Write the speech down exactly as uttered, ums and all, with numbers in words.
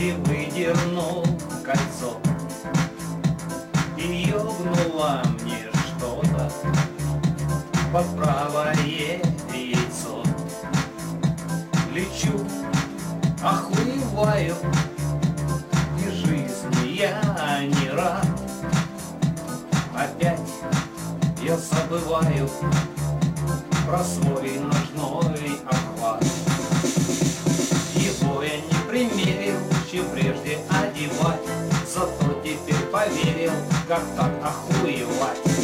И выдернул кольцо, и ёбнуло мне что-то под правое яйцо. Лечу, охуеваю, и жизни я не рад. Опять я забываю про свой ножной обхват. Его я не примерил, чем прежде одевать, зато теперь поверил, как так охуевать.